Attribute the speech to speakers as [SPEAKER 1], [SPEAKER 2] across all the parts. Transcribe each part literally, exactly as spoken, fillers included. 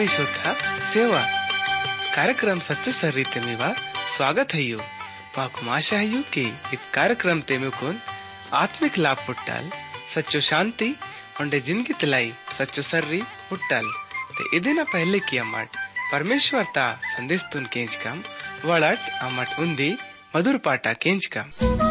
[SPEAKER 1] परमेश्वर सेवा कार्यक्रम सच्चो सर्रीते मेवा स्वागत है। माकुम आशा है कि इत कार्यक्रम ते में कौन आत्मिक लाभ पुट्टाल सच्चो शांति उन्हें जिंदगी तलाई सच्चो सर्री पुट्टाल ते इदिना पहले किया मट परमेश्वर ता संदेश तुन केंच कम वड़ट अमट उन्दी मधुर पाटा केंच कम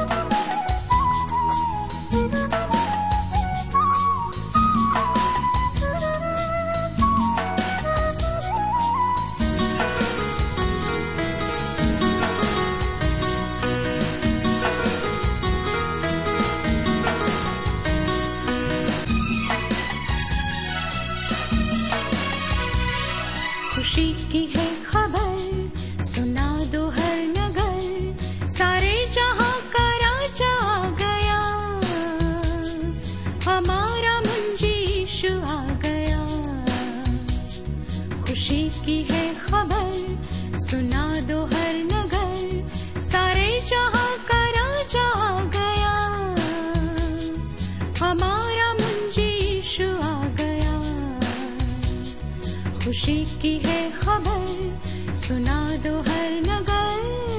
[SPEAKER 2] खुशी की है खबर सुना दो हर नगर।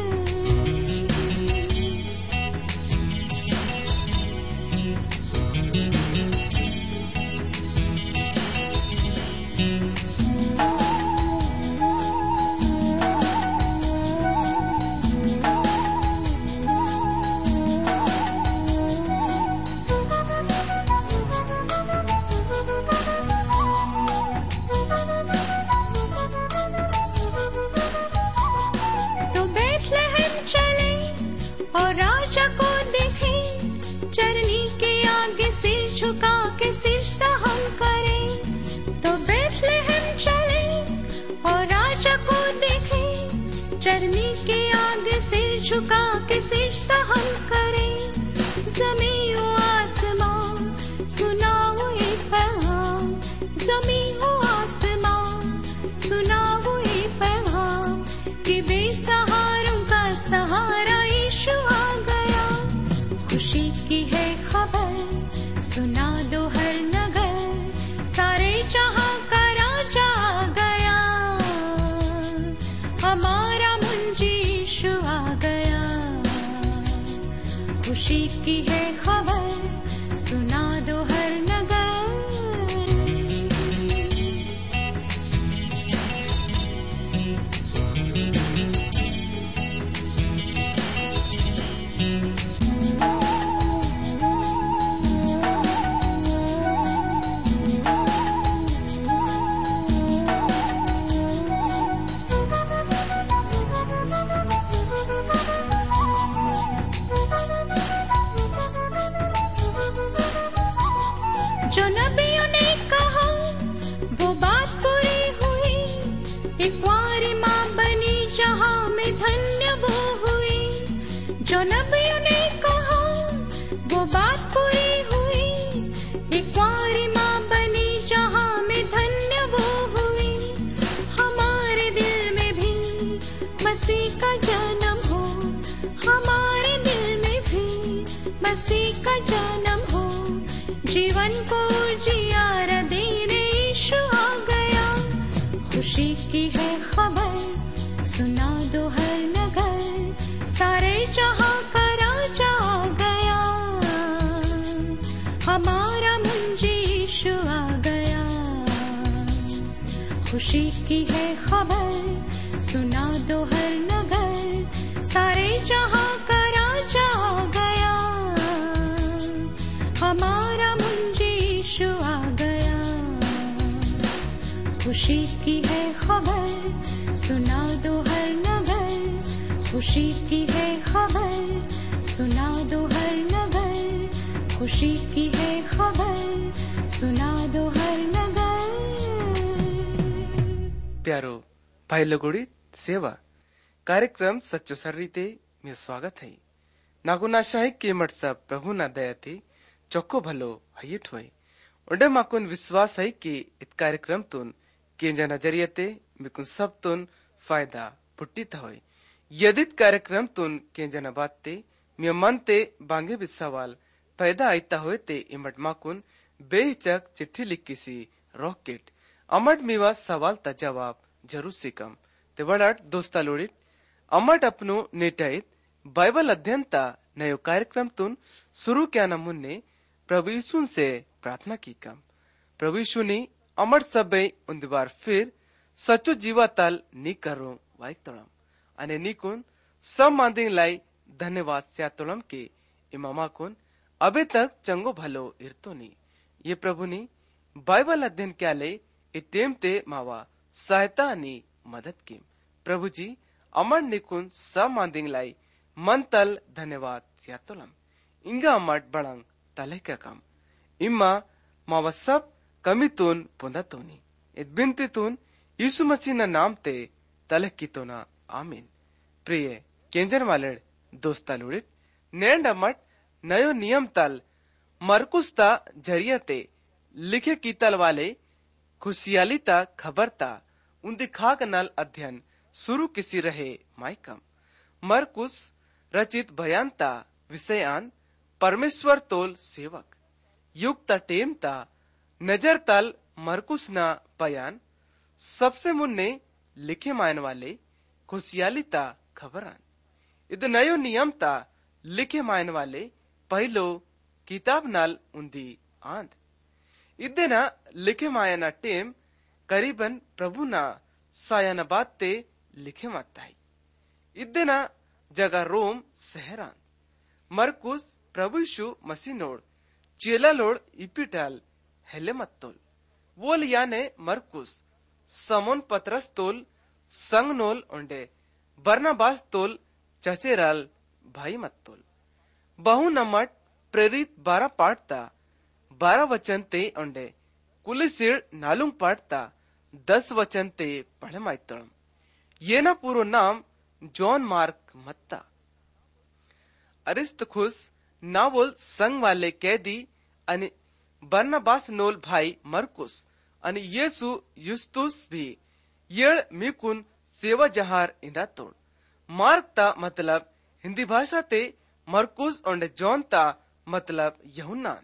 [SPEAKER 2] चरनी के आगे सिर झुका के सिजदा हम करें, ज़मीं ओ आसमां सुनाओ ये पैगाम, ज़मीं ओ आसमां सुनाओ ये पैगाम कि बेसहारों का सहारा यीशु आ गया। खुशी की है खबर सुना दो हर नगर, सारे जहां का राजा आ गया, हमारा आ गया। खुशी की है खबर सुना दो हर नगर। जो नबियों ने कहा वो बात पूरी हुई, एक कुंवारी माँ बनी जहाँ में धन्य वो हुई। जो नबियों ने कहा वो बात पूरी हुई, एक कुंवारी माँ बनी जहाँ में धन्य वो हुई। हमारे दिल में भी मसीह का जन्म हो, हमारे दिल में भी मसीह का जन्म हो, जीवन को जियारा देने यीशु आ गया। खुशी की है खबर सुना दो हर नगर, सारे जहां का राजा आ गया, हमारा मुंजी यीशु आ गया। खुशी की है खबर सुना दो हर नगर, सारे जहां का राजा आ गया, हमारा यीशु आ गया। खुशी की है खबर सुना दो हर नगर, खुशी की है खबर सुना दो हर नगर, खुशी की है खबर सुना दो हर नगर।
[SPEAKER 1] प्यारो भाई लोगोड़ी सेवा कार्यक्रम सच्चो सर्रीते में स्वागत है। नागुना शाही के मट सब प्रभु ना दया थी चौको भलो हयट हुए उन्हें माकुन विश्वास है कि इत कार्यक्रम तुन केंजा नजरियते मिकुन सब तुन फायदा पुट्टित होए। यदि कार्यक्रम तुन केंजा न बातते मिया मन ते बांगे भी सवाल पैदा आयता होए ते इमट माकुन बेहिचक चिट्ठी लिखी सी रॉकेट अमट मीवा सवाल ता जवाब जरूर सिकम ते वडाट दोस्ता लोडीत अमट अपनो नेटाईत बाइबल अध्ययन ता नयो कार्यक्रम तुन शुरू क्या न मुन्ने प्रभु यीशु से प्रार्थना की कम प्रभु यीशु ने अमट सबे उन्दिवार फिर सचो जीवा ताल नी करो वाई तोड़म अने निकुन सब मांदिंग लाई धन्यवाद स्या तोड़म के इमामा कुन अबे तक चंगो भलो इरतो नी ये प्रभु ने बाइबल अध्ययन क्या ले इटेम ते मावा सहायता नी मदद की प्रभु जी अमर निकुन सब मांदिंग लाई मन तल धन्यवाद स्या तोड़म इंगा अमट बड़ंग तले का काम इम्मा मावा सब कमी तुन पुंदा तोनी इत बिनती तुन यीशु मसीह ना नाम ते तलक की तो ना आमीन। प्रिय केंजन वाले दोस्ता लुड़ित नैंड अमट नयो नियम तल मरकुस्ता जरिया ते लिखे कीतल वाले खुशियाली ता खबर ता उन्दी खाक नल अध्ययन शुरू किसी रहे माइकम मरकुस रचित बयान ता विषयान परमेश्वर तोल सेवक युग ता टेम ता नजर तल मरकुस ना बयान सबसे मुन्ने लिखे मायन वाले खुशियाली ता खबरान इद नयो नियम ता लिखे मायन वाले पहलो किताब नाल उन्दी आंद इदेना लिखे मायना टेम करीबन प्रभु ना सायन बात ते लिखे माता है इदेना जगह रोम सहरान मरकुस प्रभु यीशु मसीह नोड चेला लोड इपिटाल हेले मत्तोल वोल याने मरकुस समोन पत्रस तोल संग नोल ओंडे बरनाबास तोल चचेराल भाई मत्तोल बहु नमट प्रेरित बारह पाठता बारह वचन ते ओंडे कुलिसिर नालुंग पाठता दस वचन ते पढ़े माइतोलम ये ना पूरो नाम जॉन मार्क मत्ता अरिस्तखुस नावोल संग वाले कैदी अनि बरनाबास नोल भाई मरकुस अनि येसु युस्तुस भी येळ मिकुन सेवा जहार इंदा तोड़ मार्क ता मतलब हिंदी भाषा ते मरकुस और जॉन ता मतलब यहुन्ना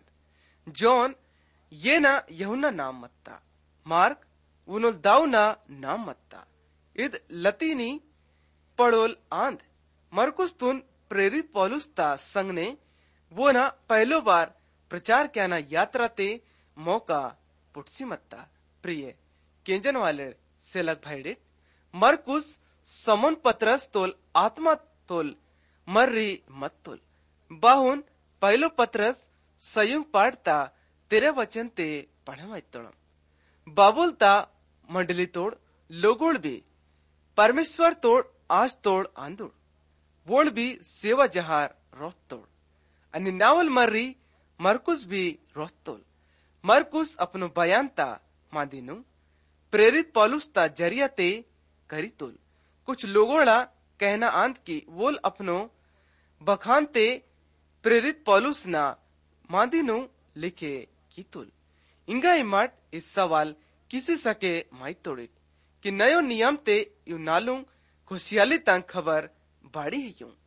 [SPEAKER 1] जॉन ये ना यहुन्ना नाम मत्ता मार्क उनोल दाऊना नाम मत्ता इद लतीनी पड़ोल आंध मरकुस तुन प्रेरित पौलुस ता संग ने वो ना पहलो बार प्रचार क्या ना यात्रा ते मौका पुटसी मत्ता प्रिय केंजन वाले सेलक भाईडे मरकुस समोन पत्रस तोल आत्मा तोल मर्री मत तोल बाहुन पहलो पत्रस संयुक्त पाठता तेरे वचन ते पढ़े माइतोड़म बाबुलता मंडली तोड़ लोगोड़ भी परमेश्वर तोड़ आज तोड़ आंदोड़ वोड़ भी सेवा जहार रोत तोड़ अनि नावल मर्री मरकुस भी रोत तोल मरकुस अपनो बयानता मादिनु प्रेरित पौलुस ता जरिया ते करी तोल कुछ लोगोड़ा कहना आंत की वोल अपनो बखान ते प्रेरित पौलुस ना मादिनु लिखे की तोल इंगा इमाट इस सवाल किसी सके माई तोड़ित कि नयो नियम ते यू नालुंग खुशियाली तंग खबर बाड़ी है यूं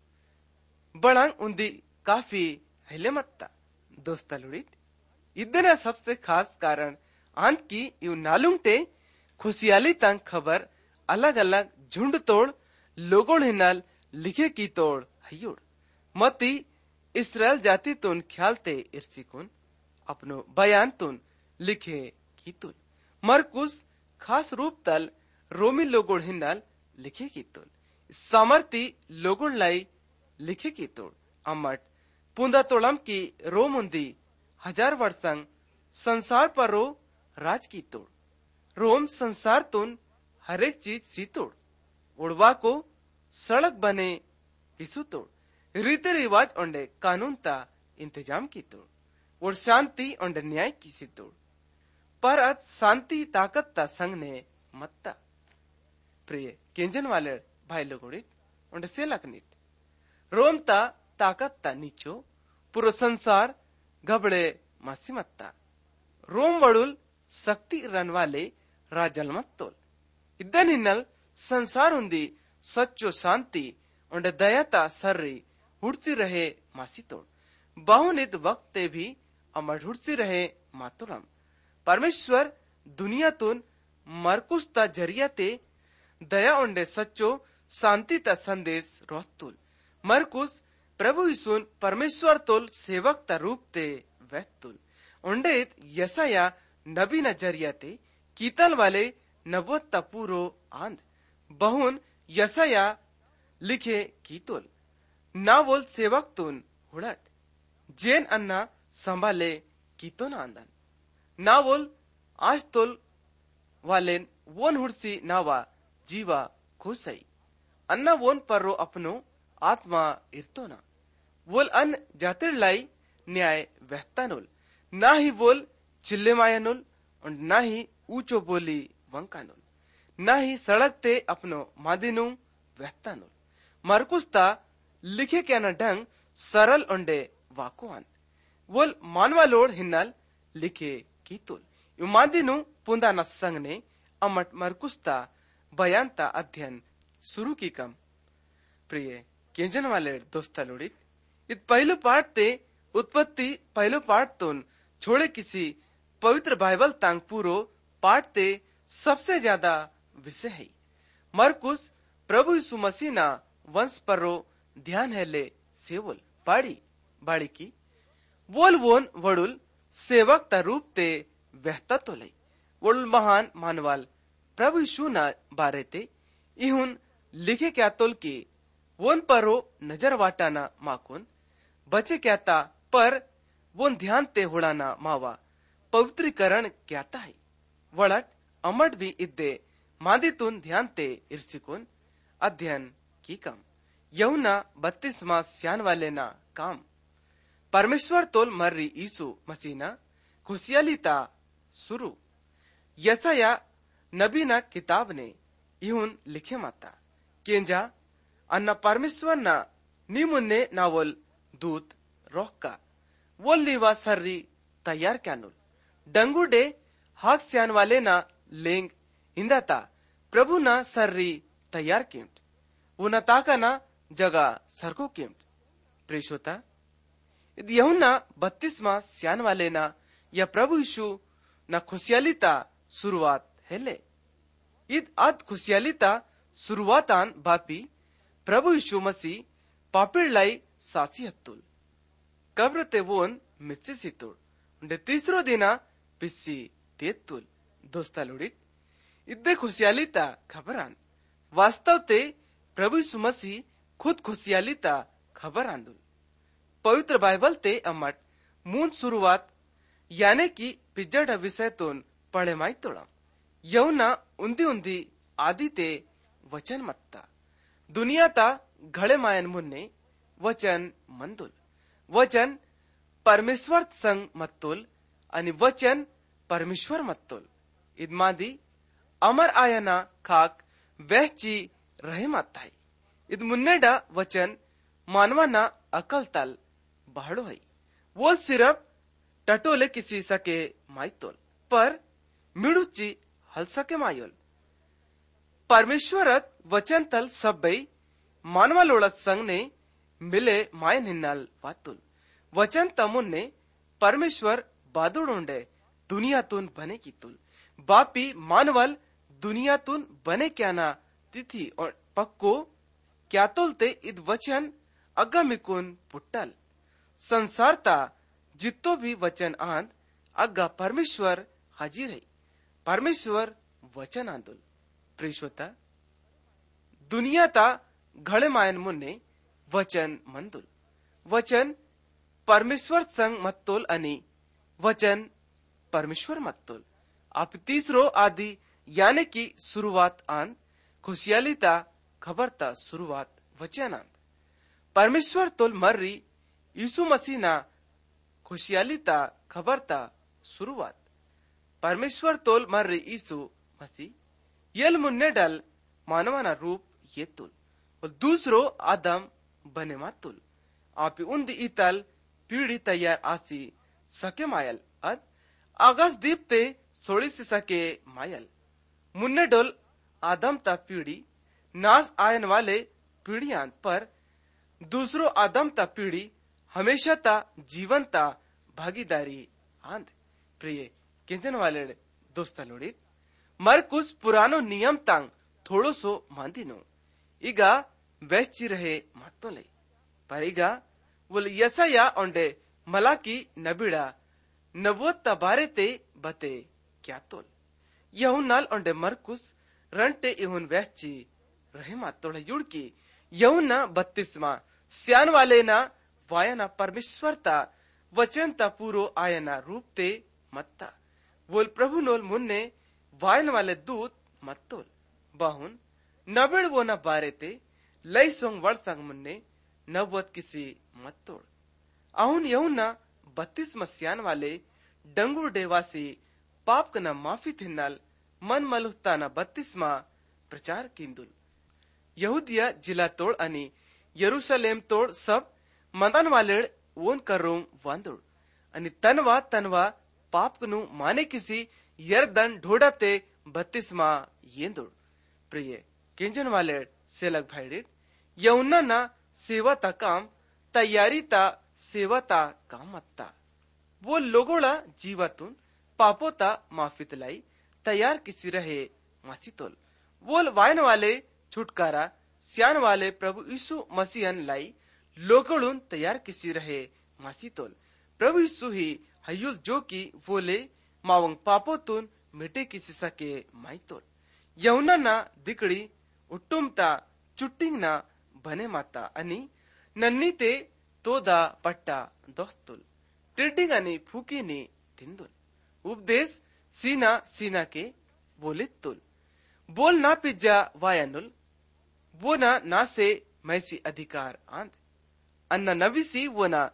[SPEAKER 1] बड़ंग उन्दी काफी हिले मत्ता दोस्ता लुड़ित इतना सबसे खास कारण आंत की यू नालुंग ते खुशियाली तंग खबर अलग अलग झुंड तोड़ लोगों हिनाल लिखे की तोड़ हयोड़ मती इसराइल जाति तुन ख्याल ते इर्सिकुन अपनो बयान तुन लिखे की तुल मरकुस खास रूप तल रोमी लोगों हिनाल लिखे की तुल सामर्थी लोगों लाई लिखे की तोड़ अमट पुंदा तोड़म की रोमुंदी हजार वर्षंग संसार पर रो राज की तोड़ रोम संसार तुन हरेक चीज सी तोड़ उड़वा को सड़क बने किसु तोड़ रीति रिवाज ओंडे कानून ता इंतजाम की तोड़ और शांति ओंडे न्याय की सी तोड़ पर अत शांति ताकत ता संग ने मत्ता प्रिय केंजन वाले भाई लोगोड़ित ओंडे सेलक नित रोम ता ताकत ता नीचो पूरो संसार घबड़े मासी मत्ता रोम वड़ुल शक्ति रन वाले राजल मत्तोल इदन हिन्नल संसार उन्दी सच्चो शांति उंडे दयाता सर्री हुड़सी रहे मासी तोड़ बहुनित वक्त ते भी अमर हुड़सी रहे मातुरम परमेश्वर दुनिया तुन मरकुस ता जरिया ते दया उंडे सच्चो शांति ता संदेश रोहतुल। मरकुस प्रभु यीशुन परमेश्वर तोल सेवक ता रूप ते वहतुल। उंडे यसाया नबी न जरिया ते कीतल वाले नबुवत ता पूरो आंद बहुन यसाया लिखे कीतुल ना बोल सेवक तुन हुड़ट जेन अन्ना संभाले कीतोन आंदन ना बोल आज तोल वालेन वोन हुड़सी नावा जीवा खुसई अन्ना वोन पर्रो अपनो आत्मा इरतोना वोल अन जातिरलाई न्याय वहतानुल ना ही वोल चिल्ले मायनुल और ना ही ऊंचो बोली वंकानुल ना ही सड़क ते अपनो मादिनु वहतानुल। मरकुस्ता लिखे क्या न ढंग सरल उंडे वाकुआन वोल मानवा लोड हिन्नल लिखे कीतुल युमादिनु पुंदा न संग ने अमट मरकुस्ता बयानता अध्ययन शुरू की कम प्रिय केंजन वाले दोस्ता लोडित इत पहलू पाठ ते उत्पत्ति पहलू पाठ तोन छोड़े किसी पवित्र बाइबल तांग पूरो पाठ ते सबसे ज्यादा विषय है। मरकुस प्रभु यीशु मसीह ना वंश पर्रो ध्यान है ले सेवल बाड़ी बाड़ी की वोल वोन वडुल सेवक ता रूप ते वहता तो ले वडुल महान मानवाल प्रभु यीशु ना बारे ते इहुन लिखे क्या तोल की वोन पर्रो नजर वाटाना माकुन बचे क्या ता पर वोन ध्यान ते हुड़ाना मावा पवित्रीकरण क्या ता है वड़ट अमट भी इद्दे मादितुन ध्यान ते इर्सिकुन अध्ययन की कम यहुना बत्तीस मास स्यान वाले ना काम परमेश्वर तोल मर्री ईसु मसीना खुशियालीता शुरू यसाया नबी ना किताब ने इहुन लिखे माता केंजा अन्ना परमेश्वर ना नीमुन्ने नावल दूत रोक्का वोल लीवा सर्री तैयार क्यानुल डंगुडे हाक स्यान वाले ना लेंग हिंदाता प्रभु ना सर्री तैयार किम्ट उना ताका ना जगा सरको किम्ट प्रेषोता यहुना बत्तीस मास स्यान वाले ना या प्रभु यीशु ना खुशियालीता शुरुआत है ले ईद आद खुशियालीता शुरुआतान बापी प्रभु यीशु मसीह पापिड़ लाई साची हत्तुल कब्र ते वोन मिस्सी सितुल उंडे तीसरो दिना पिस्सी तेतुल दोस्ता लुड़ित इद्दे खुशियालीता खबरान वास्तव ते प्रभु यीशु मसीह खुद खुशियालीता खबर आंदुल पवित्र बाइबल ते अमट मून शुरुआत याने की पिज्जड विषय तोन पढ़े माई तोड़ा यौना उन्दी उन्दी आदि ते वचन मत्ता दुनिया ता घड़े मायन मुन्ने वचन मंदुल वचन परमेश्वर संग मत्तुल आणि वचन परमेश्वर मत्तुल इदमादी अमर आयना खाक वहची रहे माता इद मुन्नेडा वचन मानवाना अकल तल बहड़ो है वो सिर्फ टटोले किसी सके माइतोल पर मिड़ुची हल सके मायोल परमेश्वरत वचन तल सब्बई मानवा लोड़त संग ने मिले मायन हिन्नल वातुल वचन तमुन्ने परमेश्वर बादुडोंडे दुनियातून बने की तुल बापी मानवल दुनियातून बने क्या ना तिथि और पक्को क्या तोलते इद वचन अगमिकुन पुट्टल संसारता जितो भी वचन आंद अग्गा परमेश्वर हाजिर है परमेश्वर वचन आंदुल प्रेषोता दुनिया ता घड़े मायन मुन्ने वचन मंदुल वचन परमेश्वर संग मत्तोल अनि वचन परमेश्वर मत्तोल आप तीसरो आदि यानी की शुरुआत आंद खुशियालीता खबरता शुरुआत वचन आंद परमेश्वर तोल मर्री यीशु मसीह ना खुशियालीता खबरता शुरुआत परमेश्वर तोल मर्री यीशु मसीह यल मुन्ने डल मानवाना रूप ये तुल और दूसरो आदम बने मातुल आप उन्दी इतल पीढ़ी तैयार आसी सके मायल अद आगास दीप ते सोड़ी से सके मायल मुन्ने डोल आदम ता पीढ़ी नास आयन वाले पीढ़ियां पर दूसरो आदम ता पीढ़ी हमेशा ता जीवन ता भागीदारी आंद प्रिय किंजन वाले दोस्ता लोड़ी मरकुस पुरानो नियम तंग थोड़ो सो मांदिनो इगा वेच्ची रहे मत्तोले पर इगा वुल यसया ओंडे मलाकी नबिड़ा नबुवत्त बारे ते बते क्या तोल यहुन्नाल ओंडे मरकुस रंटे इहुन वेच्ची रहे मत्तोले युड़की यहुन्ना बत्तीसवा स्यान वाले ना वायना परमेश्वरता वचनता पूरो आयना रूप ते मत्ता वोल प्रभु नोल मुन्ने वायन वाले दूत मत्तोल बहुन नबिड़ वो न बारे ते लई सोंग वड़ संग मुन्ने नबुवत किसी मत्तोड़ अहुन यहुन्ना बत्तीस मस्यान वाले डंगुर डेवासी पाप कना माफी थिन्नल मन मलुहता न बत्तीसमा प्रचार किंदुल यहूदिया जिला तोड़ अनि यरूशलेम तोड़ सब मंदन वालेड़ वोन करूं वांदुड़ अनि तनवा तनवा पाप कनु माने किसी यरदन ढोड़ाते बत्तीसमा येंदुड़ प्रिय किंजन वालेड़ सेलक भाईडिड यहुन्ना ना सेवा ता काम तैयारी ता सेवा ता काम अत्ता वो लोगोड़ा जीवातुन पापोता माफित लाई तैयार किसी रहे मसीतोल वो वायन वाले छुटकारा स्यान वाले प्रभु यीशु मसीहन लाई लोगोड़ुन तैयार किसी रहे मसीतोल प्रभु यीशु ही हयुल जो की वोले मावंग पापोतुन मिटे किसी सके माइतोल यहुना ना दिकड़ी उट्टुमता चुट्टिंग ना बने माता अनि नन्नी ते तोदा पट्टा दोहतुल टिर्डिंग अनि फूकीनी तिंदुल उपदेश सीना सीना के बोलितुल बोल ना पिज्जा वायनुल वो ना ना से मैसी अधिकार आंद अन्ना नवीसी वो ना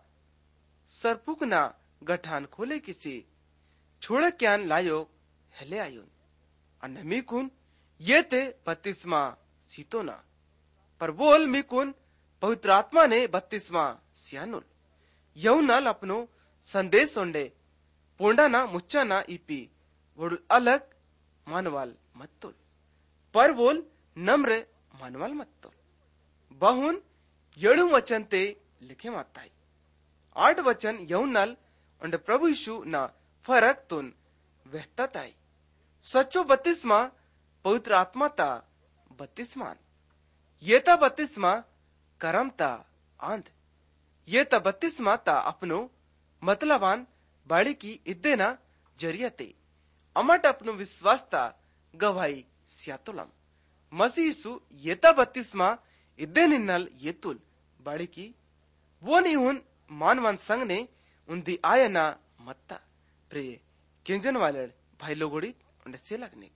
[SPEAKER 1] सरपुक ना गठान खोले किसी छोड़ क्यान लायो हेले आयुन अन्ना मीकुन ये ते बत्तीसमा सीतोना पर बोल मीकुन पवित्र आत्मा ने बत्तीसमा सियानुल यहुनाल अपनो संदेश ओंडे पोंडाना मुच्चाना इपी वोडुल अलग मानवाल मत्तुल पर बोल नम्र मानवाल मत्तुल बहुन येडु वचन ते लिखे माताई आठ वचन यहुनाल ओंडे प्रभु यीशु ना फरक तुन वहताताई सच्चो बत्तीसमा पवित्र आत्मा ता बत्तीसमान ये ता बत्तीसमा करमता आंध ये ता बत्तीसमा ता अपनो मतलबान बाड़ी की इद्देना जरियते अमट अपनो विश्वासता गवाही स्यातुलम मसीह यीशु ये ता बत्तीसमा इद्दे निन्नल येतुल बाड़ी की वो निहुन मानवान संग ने उन्दी आयना मत्ता प्रिय किंजन वाले भाई लोगोड़ी उन्हें से लगने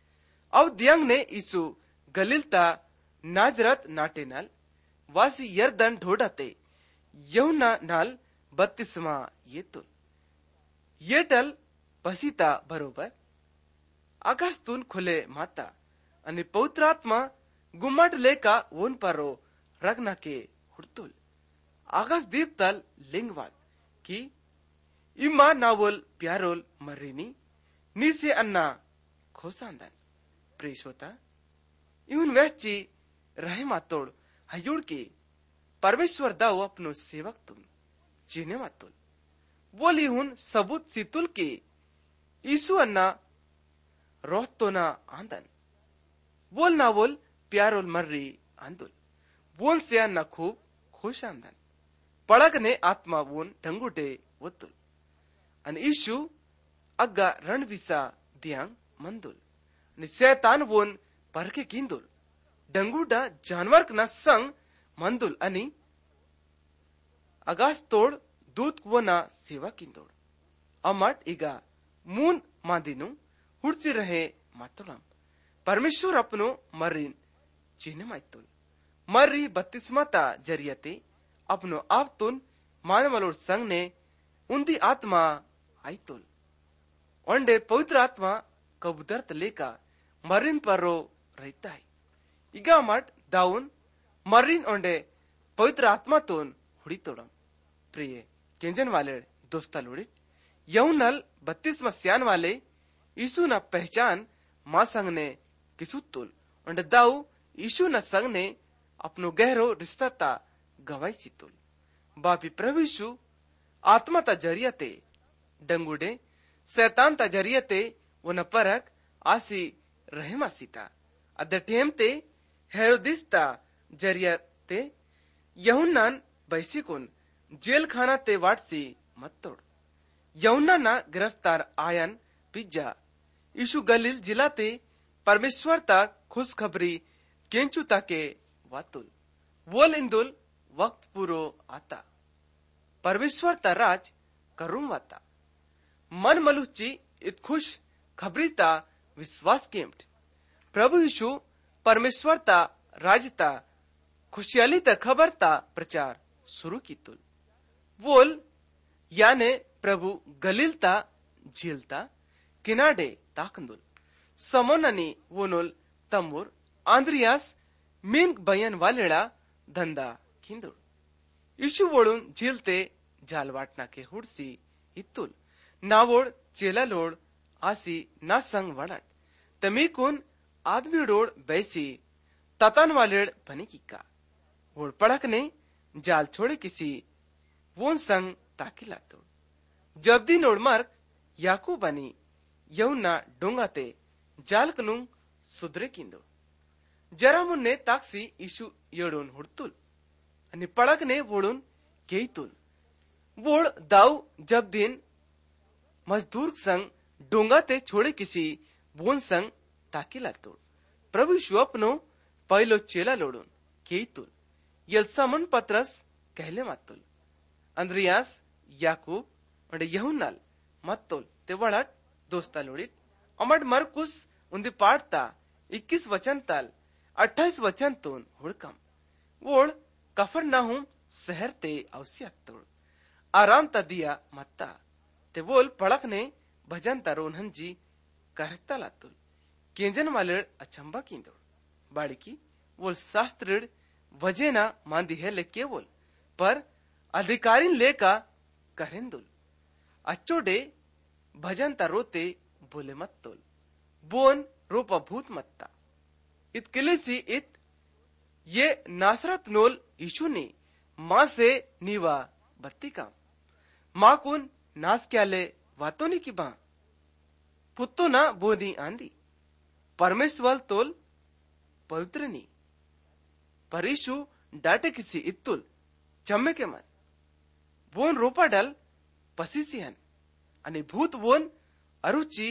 [SPEAKER 1] अब दियांग ने यीशु गलीलता नाजरत नाटे नाल वासी यरदन ढोड़ाते यहुना नाल बत्तीसमा येतुल येटल पसीता बरोबर आकाशतून खुले माता आणि पवित्र आत्मा गुम्माट लेका वोन परो रगना के हुडतुल आकाश दीपतल लिंगवाद की इमा नावल प्यारोल मर्रीनी नीसे अन्ना खोसांदन प्रेषोता इउन वहची रहे मातोड़ हयुड़ के परमेश्वर दाव अपनो सेवक तुम चीने मातुल बोली हुन सबूत सितुल के ईसु अन्ना रोहतो ना आंदन बोल ना बोल प्यारोल मर्री आंदुल बोल से अन्ना खूब खुश आंदन पड़क ने आत्मा वोन ढंगुटे वतुल अन ईशु अग्गा रणविसा दियांग मंदुल नि शैतान वोन परके किंदुल डंगुडा जानवर ना संग मंदुल अनि अगास तोड़ दूत वो ना सेवा किंदोड़ अमट इगा मून मादिनु हुड़सी रहे मातुलम परमेश्वर अपनो मर्रीन चीने माइतुल मर्री बत्तीसमाता जरियते अपनो आप तुन मानवलोर संग ने उन्दी आत्मा आइतुल ओंडे पवित्र आत्मा कबूतर लेका मर्रीन परो रहता है इगा मट दाउन मर्रीन ओंडे पवित्र आत्मा तुन हुड़ी तोड़म प्रिय केंजन वाले दोस्ता लोड़ी यहुनल बत्तीस मस्यान वाले यीशु न पहचान मां संग ने किसुतुल ओंडे दाऊ यीशु न संग ने अपनो गहरो रिश्ता ता गवाई सितुल बापी प्रभु यीशु आत्मा ता जरियते डंगुडे शैतान ता जरियते वो न परक आसी रहमा सीता अद टेम ते हेरोदिस्ता जरिया ते यहुन्नान बैसिकुन जेल खाना ते वाटसी मत तोड़ यहुन्ना ना गिरफ्तार आयन पिज्जा यीशु गलील जिला ते परमेश्वर ता खुशखबरी केंचु ताके वातुल वोल इंदुल वक्त पूरो आता परमेश्वर ता राज करूं वाता मन मलुची इत खुश खबरीता विश्वास केम्ट प्रभु यीशु परमेश्वर ता राजता खुशहाली ता खबरता प्रचार शुरू की तुल वोल याने प्रभु गलीलता झीलता किनाडे ताकंदुल समोननी वोनुल तमुर आंद्रियास मिंक बयन वालेड़ा धंदा किंदुल यीशु वोडून झीलते जाल वाटना के हुडसी इत्तुल नावोड चेला लोड आसी ना संग वड़ट तमीकुन आदमी रोड बैसी ततन वालेड बनी किका वोड पड़क ने जाल छोड़े किसी वोन संग ताकिला तो जब दी नोड मर्क याकू बनी यौना डोंगाते जाल कनु सुधरे किंदो जरा मुन्ने ताक्सी यीशु योडून हुडतुल अनि पड़क ने वोडून केईतुल वोड दाऊ जब दिन मजदूर संग डोंगा ते छोड़े किसी बोन संग ताकिला तोड़ प्रभु यीशु अपनो पहलो चेला लोडून केईतुल यल समन पत्रस कहले मातुल अंद्रियास याकूब और यहुन्नाल मत्तोल ते वड़ट दोस्ता लोडित अमड मरकुस उन्दी पाठता इक्कीस वचन ताल अट्ठाईस वचन तोन हुड़कम वोड कफर नाहुम शहर ते औसियत तोड़ आराम ता दिया मत्ता ते वोल पड़क ने भजन तारोन हंजी कहता लातुल केंजन वाले अचंबा कींदोड़ बाड़ी की वोल शास्त्रीड वजेना मांदी है ले केवल पर अधिकारी लेका करेंदुल अच्छोडे भजन तारोते बोले मत तोल बोन रोपा भूत मत्ता इत किलेसी इत ये नासरत नोल यीशु ने माँ से नीवा बत्ती काम माँ कुन नास क्याले वातो नी की बां पुत्तो ना बोधी आंदी परमेश्वर तोल पवित्र नी पर यीशु डाटे किसी इत्तुल चम्मे के मन वोन रोपा डल पसीसी हन अनि भूत वोन अरुचि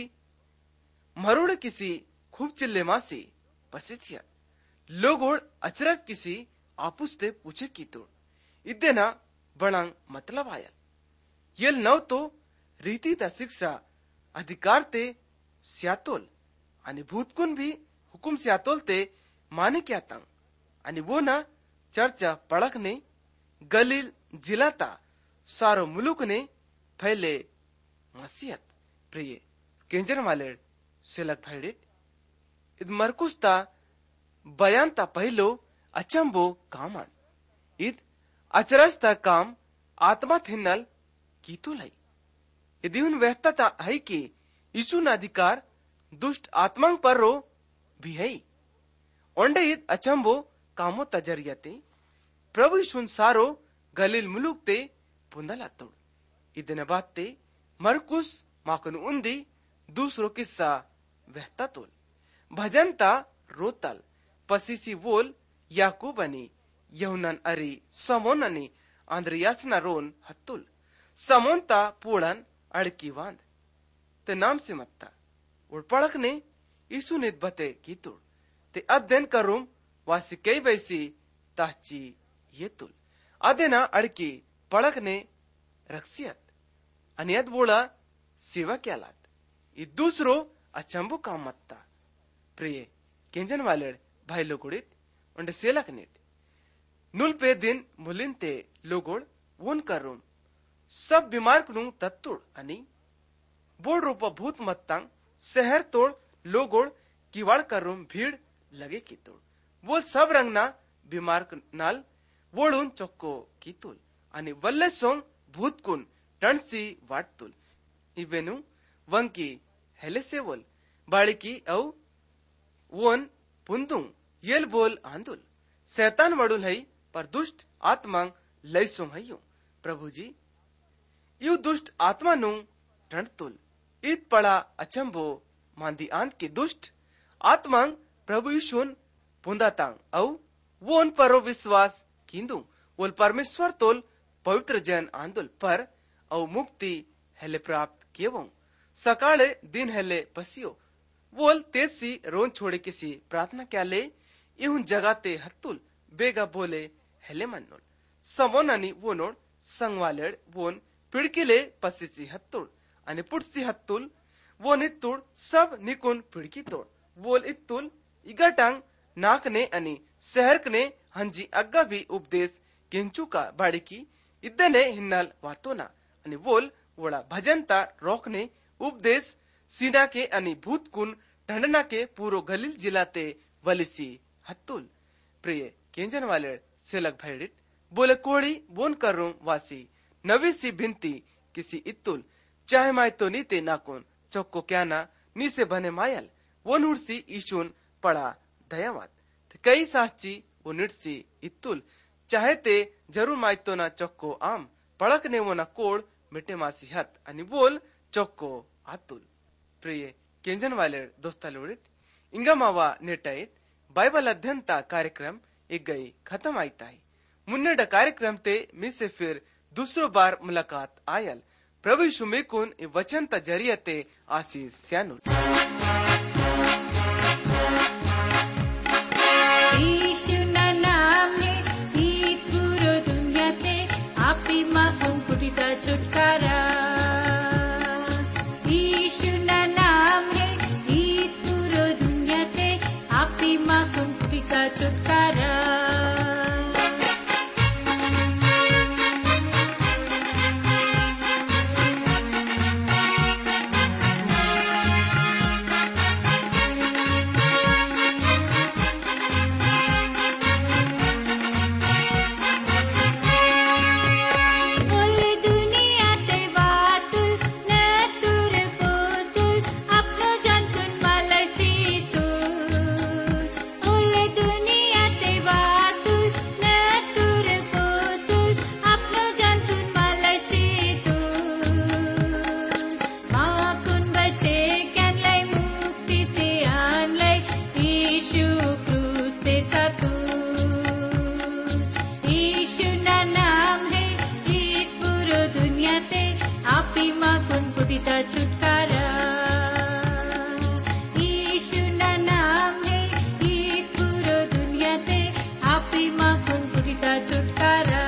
[SPEAKER 1] मरोड़ किसी खूब चिल्ले मासी पसीसी हन लोगोड़ अचरज किसी आपुस्ते पूछे की तोड़ इदेना बड़ांग मतलब आया येल नव तो रीति ता शिक्षा अधिकार ते स्यातोल आणि भूतकुन भी हुकुम स्यातोल ते माने क्या तंग आणि वो ना चर्चा पड़क ने गलील जिलाता सारो मुलुक ने फैले मसीहत प्रिय केंजर वाले सिलक फैडिट इद मरकुस्ता बयान ता पहलो अचंबो कामन id अचरस्ता काम आत्मा थिन्नल कीतुल है यदि उन वहता है कि यीशु न अधिकार दुष्ट आत्मांग पर रो भी है ओंडे id अचंबो कामो तजरियते प्रभु यीशु सारो गलील मुलुक ते पुंदला तोड़ इदने बात ते मरकुस माकन उन्दी दूसरो किस्सा वहता तोल भजनता रोतल पसीसी वोल याकूबनी यहुनन अरी समोननी आंद्रियासना रोन हत्तुल समोनता पूड़न अड़की वांद ते नाम से मत्ता उड़ पड़क ने यीशु ने बते की तोड़ ते अध्ययन करूम वासी कई वैसी ताची ये तुल अदेना अड़की पड़क ने रक्सियत अनियत बोला सेवा क्या लात ये दूसरो अचंबो काम मत्ता प्रिय केंजन वाले भाई लोगोड़ित उन्हें सेलक नेट नुल पे दिन मुलिनते लोगोड़ वोन करूम सब बीमार कुनु तत्तुड़ अनि बोर्ड रूपा भूत मत्तांग शहर तोड़ लोगोड़ किवाड़ करूम भीड़ लगे की तोड़ वो सब रंगना बीमार नाल वोड़ून चौक्को की तुल अनि वल्ले सोंग भूत कुन टंसी वाट तुल इवेनु वंकी हेले से वोल बाड़ी की औ वोन पुंदुंग येल बोल आंदुल शैतान वडुल है पर दुष्ट आत्मांग लय सोंग है प्रभु जी यू दुष्ट आत्मा नु टंतुल इत पड़ा अचंबो मांदी आंत की दुष्ट आत्मांग प्रभु यीशुन पुंदातांग औ वो उन परो विश्वास किंदु वोल परमेश्वर तोल पवित्र जन आंदोल पर औ मुक्ति हेले प्राप्त केवं सकाळे दिन हेले पसियो वोल तेसी रोन छोड़े किसी प्रार्थना क्या ले इहुन जगाते हत्तुल बेगा बोले हेले मनोल समोनानी वोनोड संगवालेड वोन पिडकिले पसिसी हत्तुल आणि पुटसी हत्तुल वोन इत्तुल सब निकुन पिडकी तोड वोल इत्तुल इगाटांग नाकने आणि शहरकने हंजी अग्गा भी उपदेश केंचू का बाड़ी की इद्दने हिन्नल वातोना आणि वोल वोड़ा भजनता रोकने उपदेश सीना के आणि भूतकुन ठंडना के पूरो गलील जिलाते वलिसी हत्तुल प्रिय केंजन वाले सेलक भैडिट बोले कोड़ी बोन करूं वासी नवी सी भिंती किसी इत्तुल चाहे माय तो नीते नाकुन चौको क्या ना नी से बने मायल वो नुड़सी ईशुन पड़ा दयावाद कई साची वो निड़सी इत्तुल चाहे ते जरूर माय तो ना चौको आम पड़क ने वो ना कोड़ मिटे मासी हत आणि बोल चौको आतुल प्रिय केंजन वाले दोस्ता लोडिट इंगा मावा नेटाइत बाइबल अध्ययनता कार्यक्रम एक गई खत्म आईता है मुन्नेड कार्यक्रम ते मी से फिर दूसरो बार मुलाकात आयल प्रभु यीशु में कुन ए वचन ता जरिए ते आशीष स्यानु
[SPEAKER 2] यीशु ना नाम है ही पूरो दुनिया ते आपी मां कुन पुटिता छुटकारा यीशु ना नाम है ही पूरो दुनिया ते आपी मां कुन पुटिता छुटकारा छुटकारा यीशु ना नाम है ये पूरो दुनिया ते आपी मां कुन पुटिता छुटकारा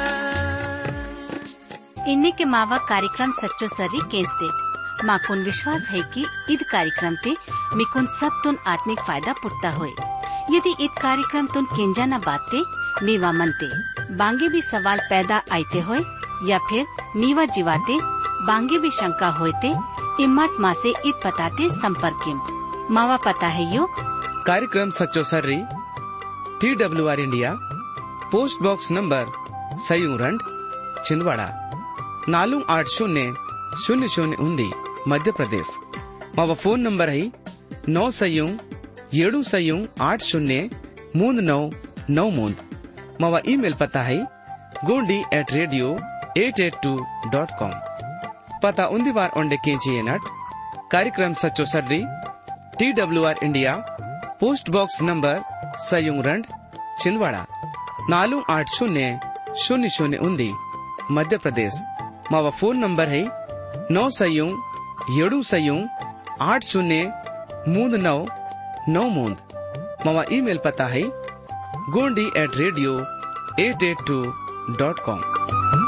[SPEAKER 3] इन्हीं के मावा कार्यक्रम सच्चो सरी केंस्ते माकुन विश्वास है कि इद कार्यक्रम ते मिकुन सब तुन आत्मिक फायदा पुटता होए यदि इद कार्यक्रम तुन केंजा न बाते मीवा मनते बांगे भी सवाल पैदा आते होए या फिर मीवा जीवाते बांगे भी शंका होते इम्मत माँ से इत पताते संपर्क मावा पता है यो
[SPEAKER 1] कार्यक्रम सच्चो सर्री T W R India post box number सयूरंड छिंदवाड़ा नालू आठ शून्य शून्य शून्य उन्दी मध्य प्रदेश मावा फोन नंबर है नौ सयू येडू सयू आठ शून्य मूंद नौ नौ मूंद मावा ईमेल पता है Gondi at radio eight eight two dot com पता उन्दी बार ओंडे केंची नट कार्यक्रम सच्चो सर्री T W R India post box number सयूरंड छिंदवाड़ा नालू आठ शून्य शून्य शून्य उन्दी मध्य प्रदेश मावा फोन नंबर है नौ सयू येडू सयू आठ शून्य मूंद नौ नौ मूंद मावा ईमेल पता है Gondi at radio eight eight two dot com.